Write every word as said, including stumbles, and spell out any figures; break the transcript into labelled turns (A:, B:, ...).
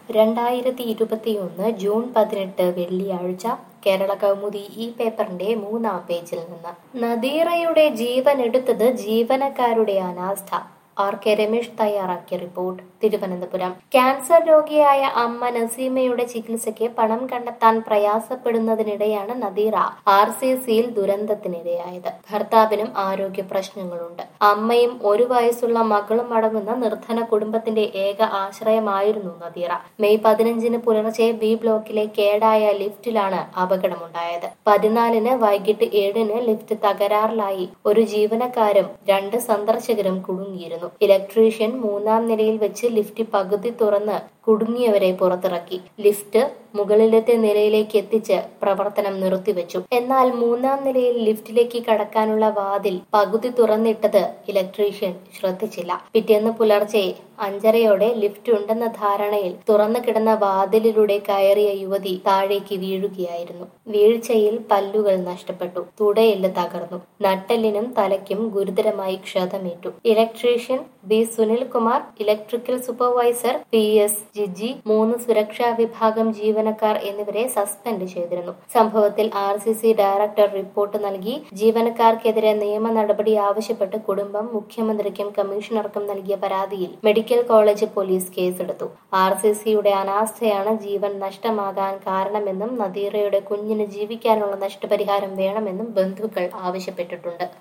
A: രണ്ടായിരത്തി ഇരുപത്തിയൊന്ന് ജൂൺ പതിനെട്ട് വെള്ളിയാഴ്ച കേരള കൗമുദി ഈ പേപ്പറിന്റെ മൂന്നാം പേജിൽ നിന്ന് നദീറയുടെ ജീവനെടുത്തത് ജീവനക്കാരുടെ അനാസ്ഥ. ആർ കെ രമേശ് തയ്യാറാക്കിയ റിപ്പോർട്ട്. തിരുവനന്തപുരം. ക്യാൻസർ രോഗിയായ അമ്മ നസീമയുടെ ചികിത്സയ്ക്ക് പണം കണ്ടെത്താൻ പ്രയാസപ്പെടുന്നതിനിടെയാണ് നദീറ ആർ സി സിയിൽ ദുരന്തത്തിനിരയായത്. ഭർത്താവിനും ആരോഗ്യ പ്രശ്നങ്ങളുണ്ട്. അമ്മയും ഒരു വയസ്സുള്ള മകളും അടങ്ങുന്ന നിർധന കുടുംബത്തിന്റെ ഏക ആശ്രയമായിരുന്നു നദീറ. മെയ് പതിനഞ്ചിന് പുലർച്ചെ ബി ബ്ലോക്കിലെ കേടായ ലിഫ്റ്റിലാണ് അപകടമുണ്ടായത്. പതിനാലിന് വൈകിട്ട് ഏഴിന് ലിഫ്റ്റ് തകരാറിലായി ഒരു ജീവനക്കാരും രണ്ട് സന്ദർശകരും കുടുങ്ങിയിരുന്നു. ഇലക്ട്രീഷ്യൻ മൂന്നാം നിലയിൽ വെച്ച് ലിഫ്റ്റ് പകുതി തുറന്ന് കുടുങ്ങിയവരെ പുറത്തിറക്കി. ലിഫ്റ്റ് മുകളിലത്തെ നിലയിലേക്ക് എത്തിച്ച് പ്രവർത്തനം നിർത്തിവെച്ചു. എന്നാൽ മൂന്നാം നിലയിൽ ലിഫ്റ്റിലേക്ക് കടക്കാനുള്ള വാതിൽ പകുതി തുറന്നിട്ടത് ഇലക്ട്രീഷ്യൻ ശ്രദ്ധിച്ചില്ല. പിറ്റേന്ന് പുലർച്ചെ അഞ്ചരയോടെ ലിഫ്റ്റ് ഉണ്ടെന്ന ധാരണയിൽ തുറന്നു കിടന്ന വാതിലിലൂടെ കയറിയ യുവതി താഴേക്ക് വീഴുകയായിരുന്നു. വീഴ്ചയിൽ പല്ലുകൾ നഷ്ടപ്പെട്ടു. തുടയെല്ല് തകർന്നു. നട്ടെല്ലിനും തലയ്ക്കും ഗുരുതരമായി ക്ഷതമേറ്റു. Electrician B Sunilkumar, electrical supervisor P S Jiji, മൂന്ന് സുരക്ഷാ വിഭാഗം ജീവനക്കാർ എന്നിവരെ സസ്പെൻഡ് ചെയ്തിരുന്നു. സംഭവത്തിൽ R C C director report നൽകി. ജീവനക്കാർക്കെതിരെ നിയമ നടപടി ആവശ്യപ്പെട്ട് കുടുംബം മുഖ്യമന്ത്രിക്കും കമ്മീഷണർക്കും നൽകിയ പരാതിയിൽ മെഡിക്കൽ കോളേജ് പോലീസ് കേസെടുത്തു. ആർ സി സിയുടെ അനാസ്ഥയാണ് ജീവൻ നഷ്ടമാകാൻ കാരണമെന്നും നദീറയുടെ കുഞ്ഞിന് ജീവിക്കാനുള്ള നഷ്ടപരിഹാരം വേണമെന്നും ബന്ധുക്കൾ ആവശ്യപ്പെട്ടിട്ടുണ്ട്.